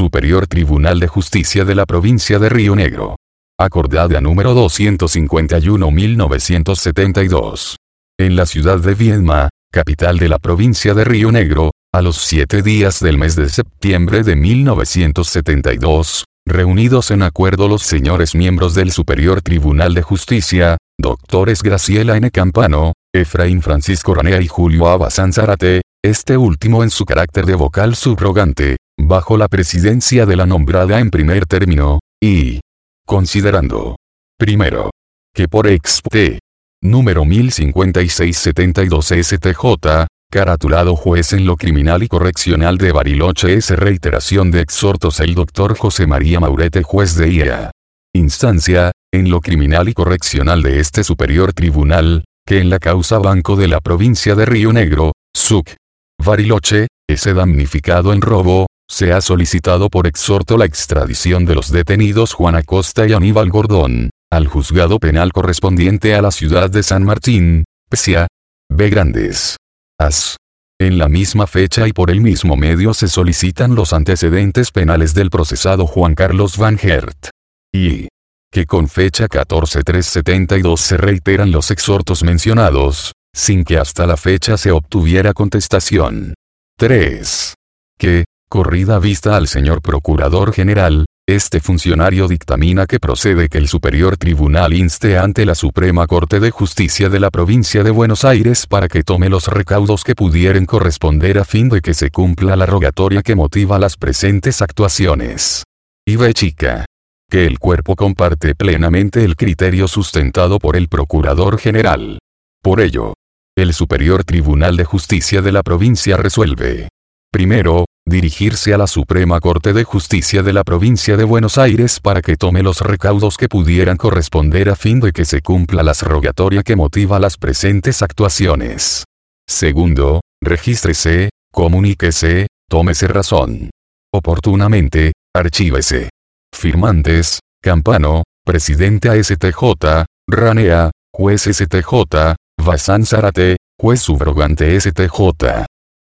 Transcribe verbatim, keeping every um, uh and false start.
Superior Tribunal de Justicia de la Provincia de Río Negro. Acordada número doscientos cincuenta y uno mil novecientos setenta y dos. En la ciudad de Viedma, capital de la provincia de Río Negro, a los siete días del mes de septiembre de mil novecientos setenta y dos, reunidos en acuerdo los señores miembros del Superior Tribunal de Justicia, doctores Graciela N. Campano, Efraín Francisco Ranea y Julio Abasán Zárate, este último en su carácter de vocal subrogante, bajo la presidencia de la nombrada en primer término, y considerando, primero, que por expte número mil cincuenta y seis setenta y dos S T J, caratulado juez en lo criminal y correccional de Bariloche es reiteración de exhortos el doctor José María Maurete juez de I E A. Instancia, en lo criminal y correccional de este superior tribunal, que en la causa Banco de la provincia de Río Negro, S U C. Bariloche, ese damnificado en robo, se ha solicitado por exhorto la extradición de los detenidos Juan Acosta y Aníbal Gordón, al juzgado penal correspondiente a la ciudad de San Martín, P C A. B. Grandes. As. En la misma fecha y por el mismo medio se solicitan los antecedentes penales del procesado Juan Carlos Van Hert. Y que con fecha catorce tres setenta y dos se reiteran los exhortos mencionados, sin que hasta la fecha se obtuviera contestación. tres. Que, corrida vista al señor Procurador General, este funcionario dictamina que procede que el Superior Tribunal inste ante la Suprema Corte de Justicia de la Provincia de Buenos Aires para que tome los recaudos que pudieren corresponder a fin de que se cumpla la rogatoria que motiva las presentes actuaciones. Y B. Chica. Que el cuerpo comparte plenamente el criterio sustentado por el Procurador General. Por ello, el Superior Tribunal de Justicia de la provincia resuelve. Primero, dirigirse a la Suprema Corte de Justicia de la Provincia de Buenos Aires para que tome los recaudos que pudieran corresponder a fin de que se cumpla la rogatoria que motiva las presentes actuaciones. Segundo, regístrese, comuníquese, tómese razón. Oportunamente, archívese. Firmantes, Campano, Presidente A S T J, Ranea, Juez S T J, Bazán Zárate, Juez subrogante S T J.